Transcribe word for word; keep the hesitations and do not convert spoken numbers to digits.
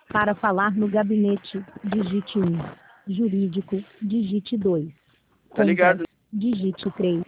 Para falar no gabinete, digite um. Jurídico, digite dois. Tá ligado? Digite três.